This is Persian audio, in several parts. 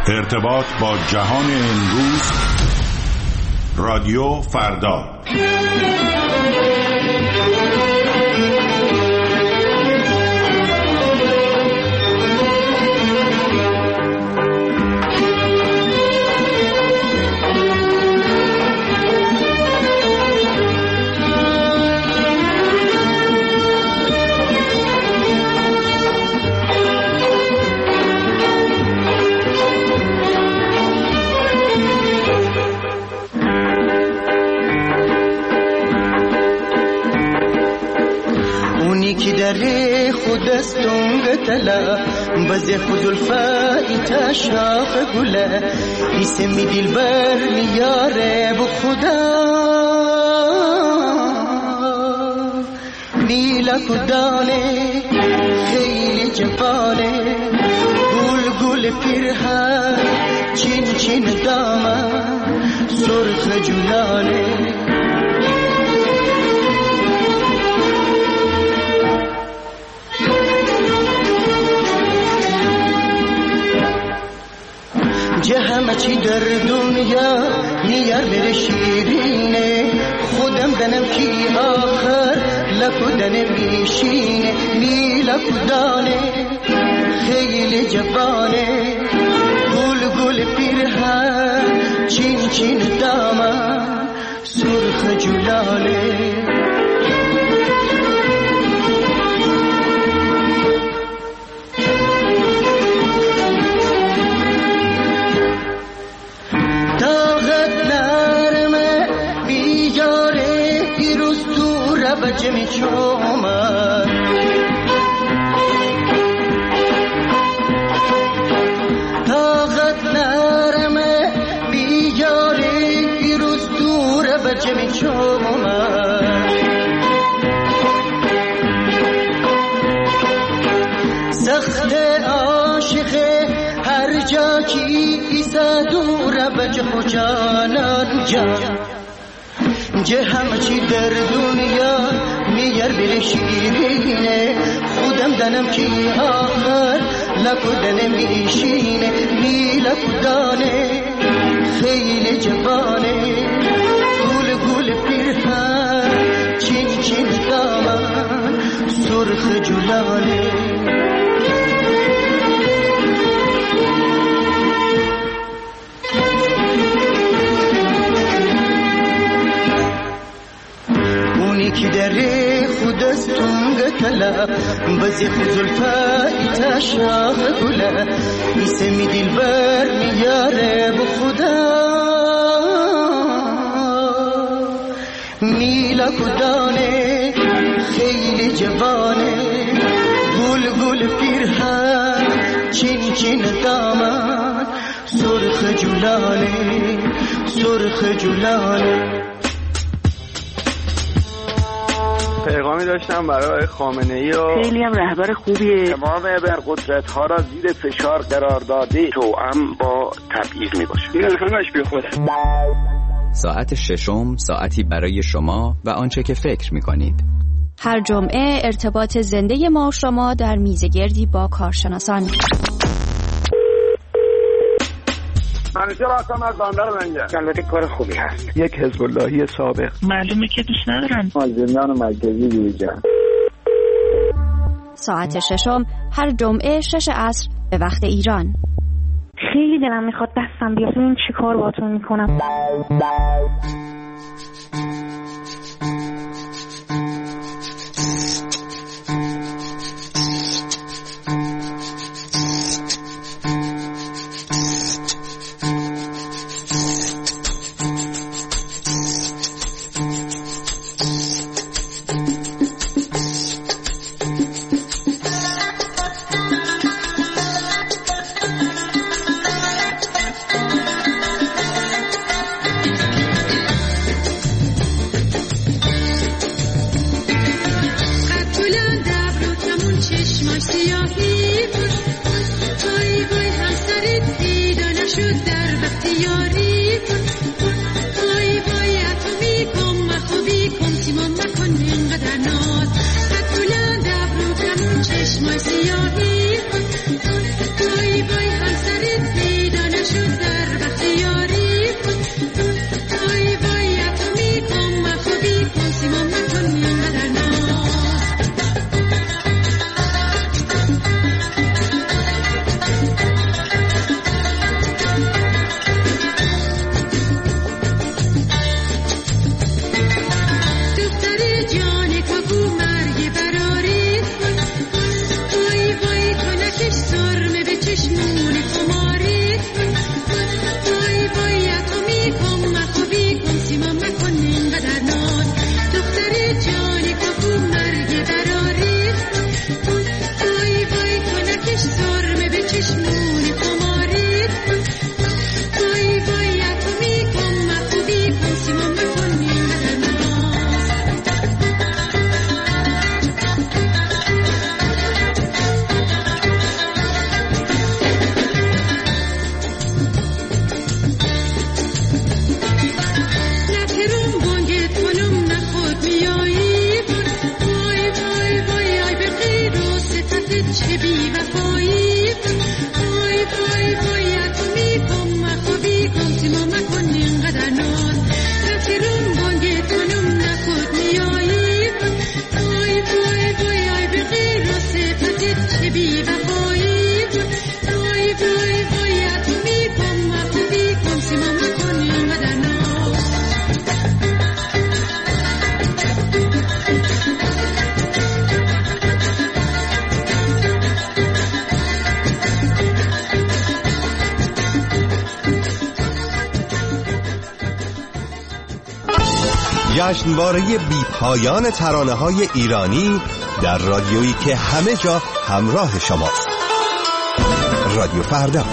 ارتباط با جهان امروز، رادیو فردا. در خودست دونگتلا بزی خودالفایی تشاف گله ایسمی دیل بر میاره بو خدا میلا کدانه خیلی جوانه گل گل پیرهن چین چین دامن سرخ جولانه همه چی در دنیا میار بره شیرینه خودم دنم کی آخر لکدن میشینه میلکدانه خیلی جوانه گل گل پیرهن چین چین دامن سرخ جولانه بچمی چومن طاقت نرمه بیاره پیروز دوره بچمی چومن سخت عاشقه هر جا کی ایسا دوره بچ خوشانان جان جه همه چی در دنیا میار بره شیرینه خودم دنم کی آخر لکدن میشینه میلکدانه خیلی جوانه گل گل پیرهن چین چین دامن سرخ جولانه کی در خودست دونگتلا بزی خودالفایی تشاف گله ایسمی دیل بر میاره بو خدا میلا کدانه خیلی جوانه گل گل پیرهن چین چین دامن سرخ جولانه سرخ جولانه. پیغامی داشتم برای خامنه‌ای و خیلی هم رهبر خوبیه. تمام ابرقدرت‌ها را زیر فشار قرار داده توأم با تبعیض میباشه. این همش بی خوده. ساعت ششم ساعتی برای شما و آنچه که فکر می‌کنید. هر جمعه ارتباط زنده ما و شما در میزگردی با کارشناسان. همیشه راستم از بندر منگه. البته کار خوبی هست. یک حزب اللهی سابق. معلومه که دوست ندارن. از زندان مرکزی بیرون. ساعت ششم هر جمعه 6 عصر به وقت ایران. خیلی دلم میخواد دستم بیاد ببینم چی کار باهاتون میکنم. چشم سیاهی وای وای هم سرت پیدا جشنواره بی‌پایان ترانه‌های ایرانی در رادیویی که همه جا همراه شماست. رادیو فردا.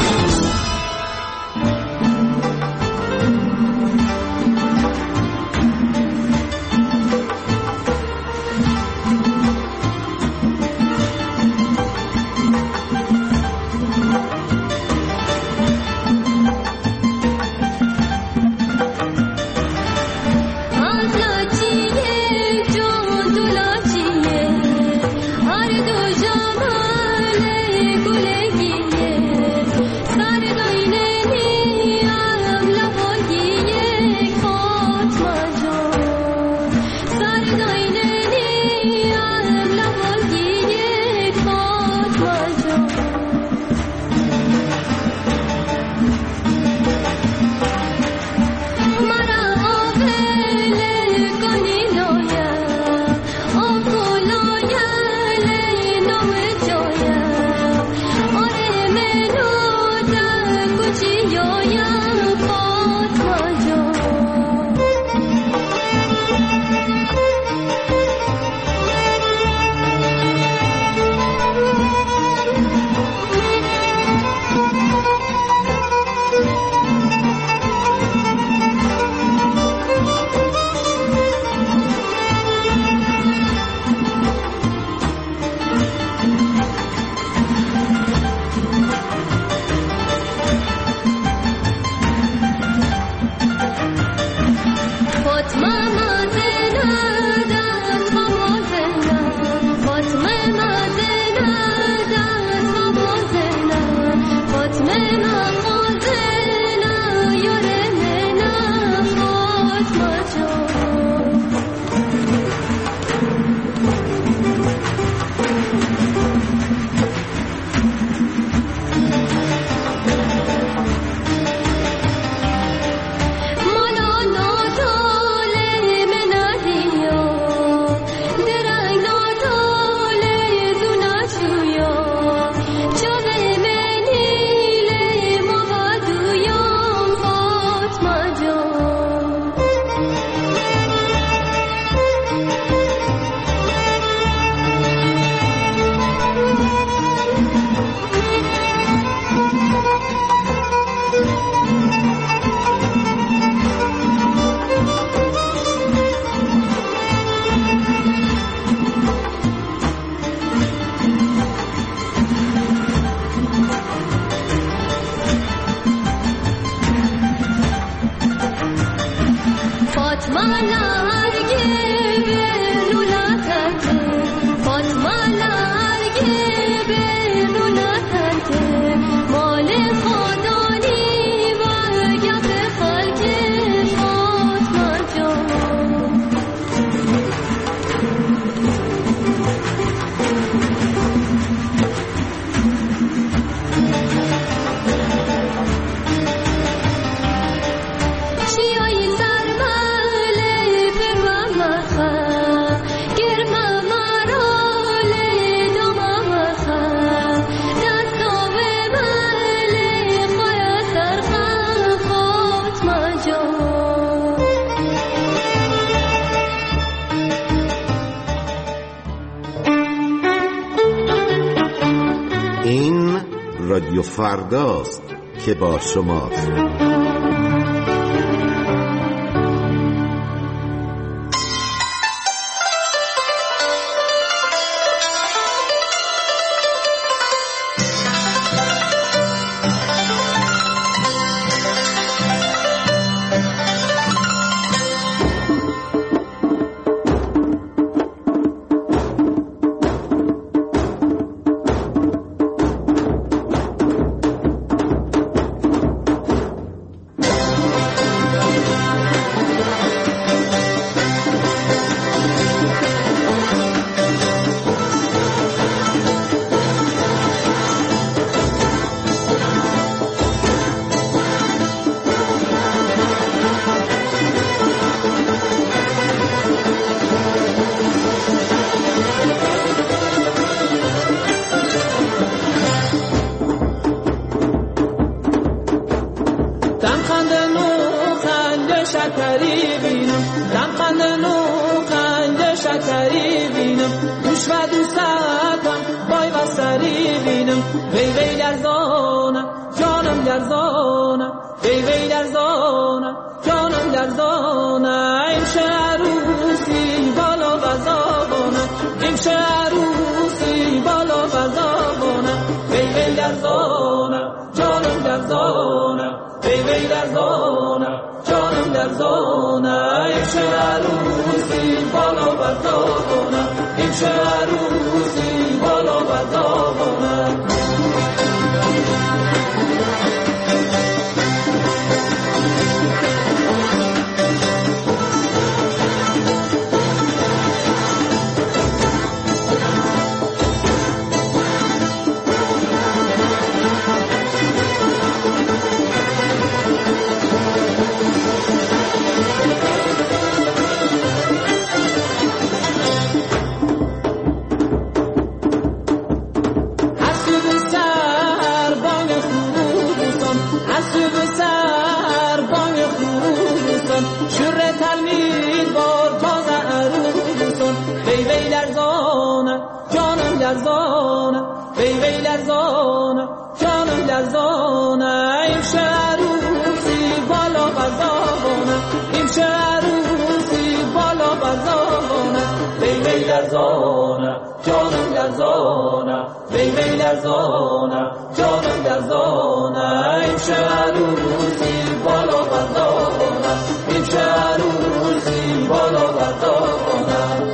رادیو فرداست که با شماست. بینم دوش و دوستم بای و سری بینم وی وی لرزانم جانم لرزانم وی وی لرزانم جانم لرزانم امشه عروسی بالا بزابانم امشه عروسی بالا بزابانم وی وی لرزانم جانم لرزانم وی وی لرزانم جانم لرزانم امشه عروسی بالا بزابانم امشه عروسی بالا بزابانم وی وی لرزانم جانم لرزانم امشه عروسی بالا بزابانم امشه عروسی بالا بزابانم وی وی لرزانم جانم لرزانم وی وی لرزانم جانم لرزانم امشه عروسی بالا بزابانم امشه عروسی بالا بزابانم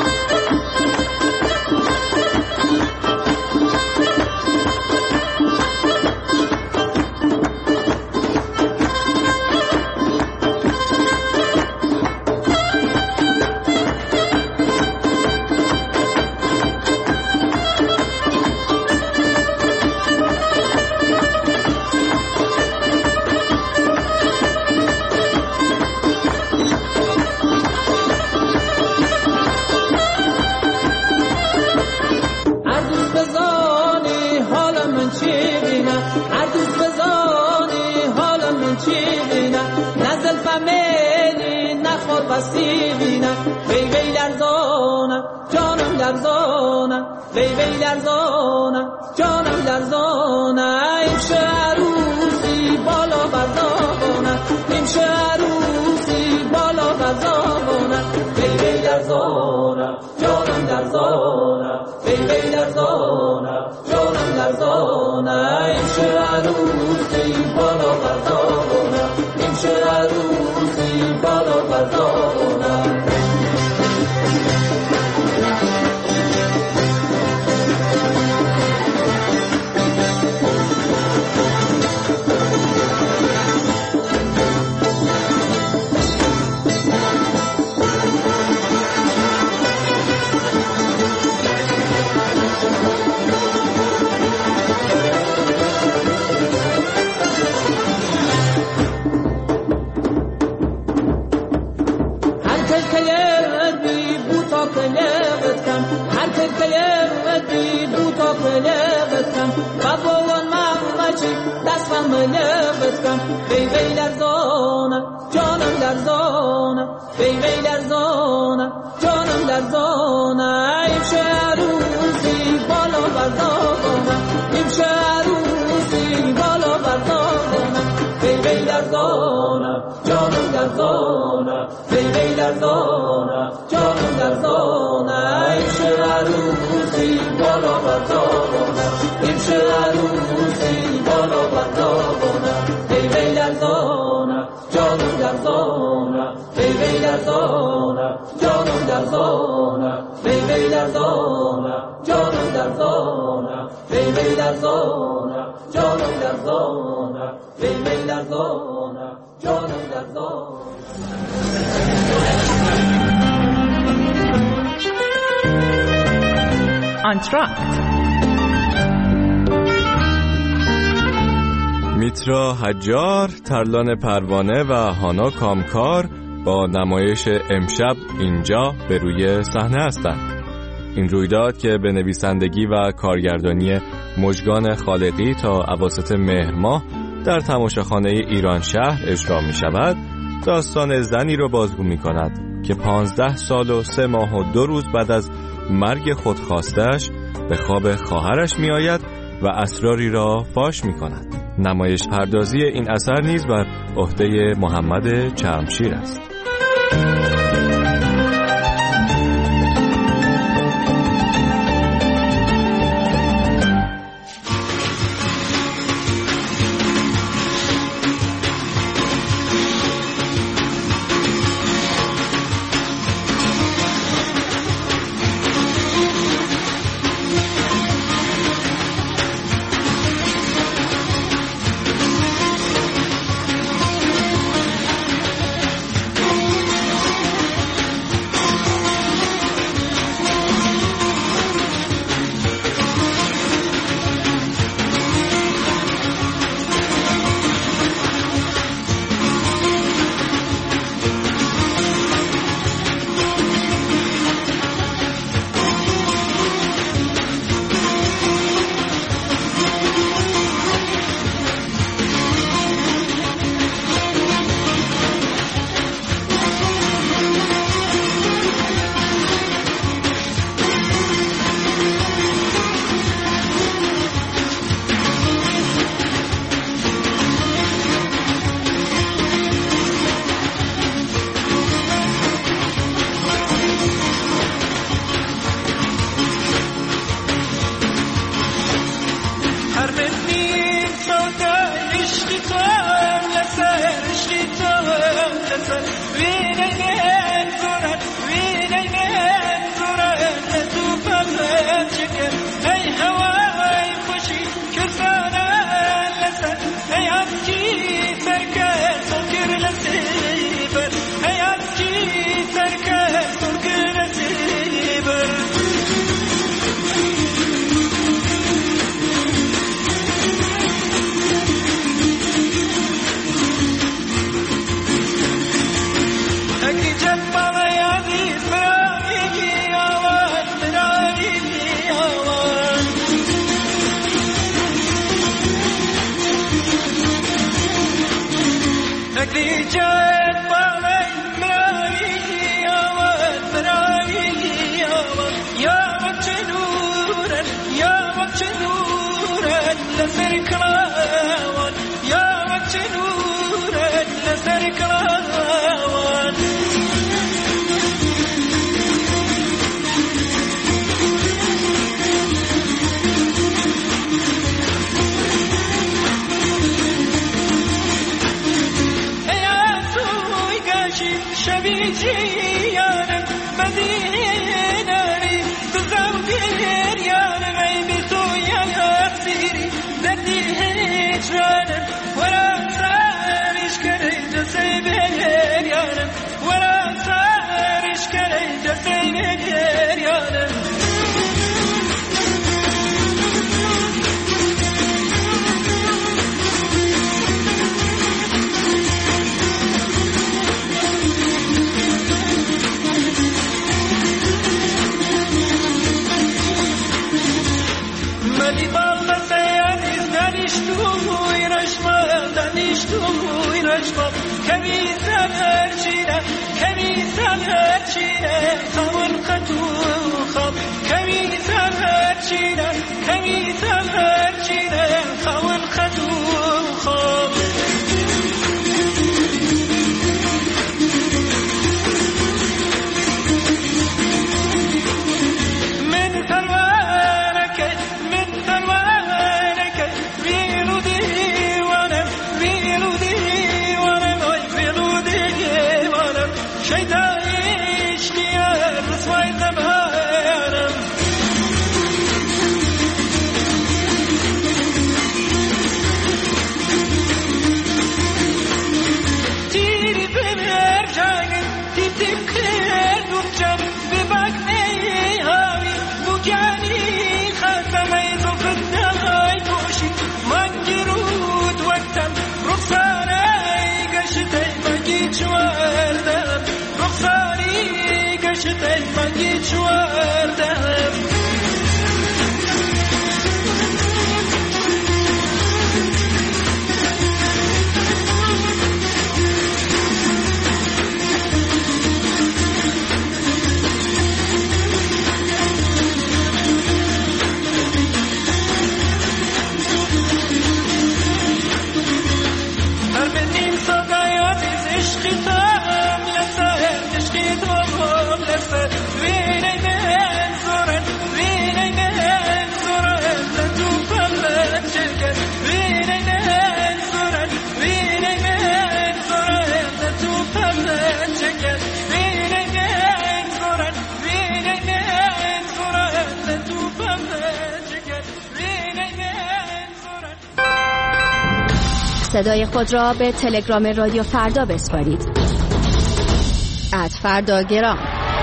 وی وی لرزانم جانم لرزانم وی وی لرزانم جانم لرزانم امشه عروسی بالا بزابانم امشه عروسی بالا بزابانم وی وی لرزانم جانم لرزانم وی وی لرزانم جانم لرزانم امشه عروسی بالا بزابانم امشه عروسی بالا بزابانم وی وی لرزانم جانم لرزانم وی وی لرزانم جانم لرزانم امشه عروسی بالا بزابانم امشه عروسی بالا بزابانم وی وی لرزانم جانم لرزانم وی وی لرزانم جانم لرزانم امشه عروسی بالا بزابانم امشه عروسی بالا بزابانم وی وی لرزانم جانم لرزانم وی وی لرزانم جانم لرزانم وی وی لرزانم جانم لرزانم وی وی لرزانم جانم لرزانم وی وی لرزانم جانم لرزانم آنتراکت میترا حجار، ترلان پروانه و هانا کامکار با نمایش امشب اینجا به روی صحنه هستند. این رویداد که به نویسندگی و کارگردانی مژگان خالقی تا اواسط مهر ماه در تماشاخانه ایران شهر اجرا می شود، داستان زنی را بازگو می کند که 15 سال و 3 ماه و 2 روز بعد از مرگ خودخواستش به خواب خواهرش می آید و اسراری را فاش می کند. نمایش پردازی این اثر نیز بر عهده محمد چرمشیر است. رخصانه گشته بگی چوردم رخصانه صدای خود را به تلگرام رادیو فردا بسپارید. @فرداگرام.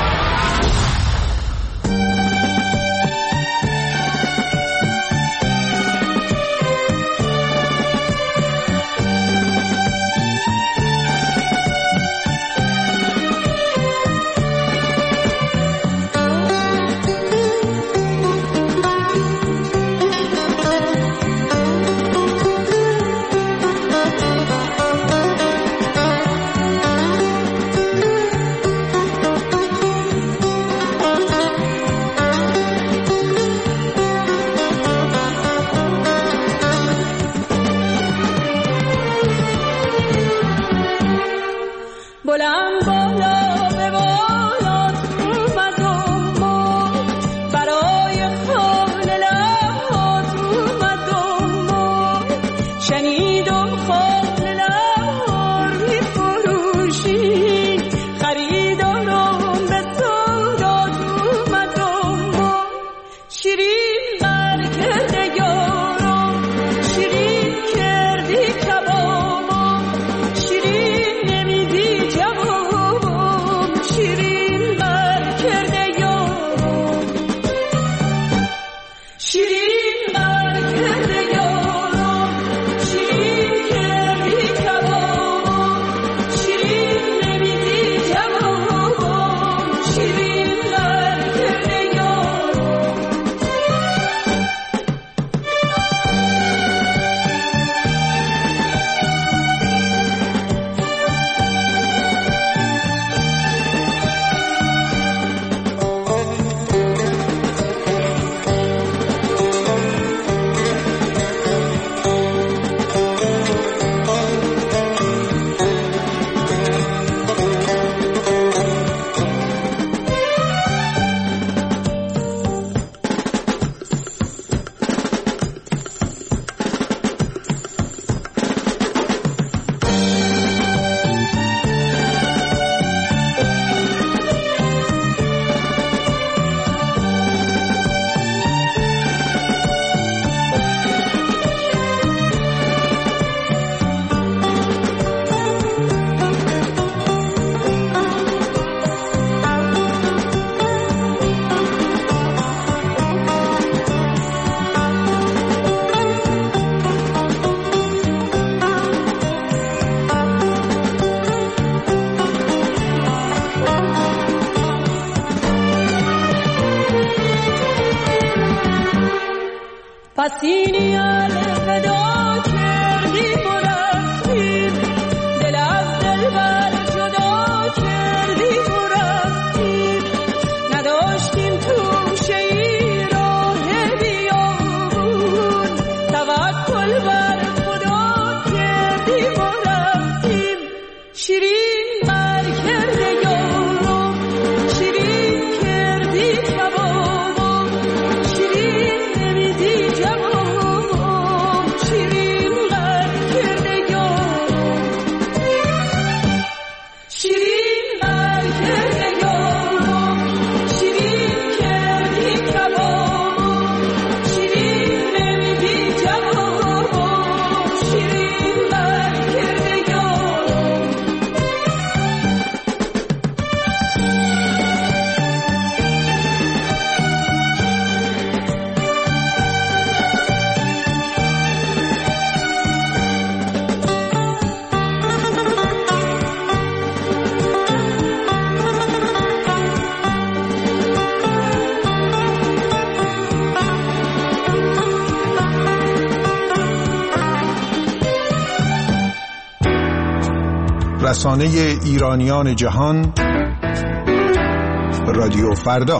پسینی الوداع کردی و رفتی، دل از دل بر جدا کردی و رفتی، نداشتیم توشه ای راه بیابون، توکل بر خدا کردی و رفتیم. شیرین بر کرده یارو، شیرین کردی کبابو، شیرین نمیدی جوابو، شیرین بر کرده یارو، شیرین بر کرده یارو، شیرین کردی کبابو، شیرین نمیدی جوابو، شیرین بر کرده یارو. رسانه ایرانیان جهان، رادیو فردا.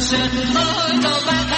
شد خدا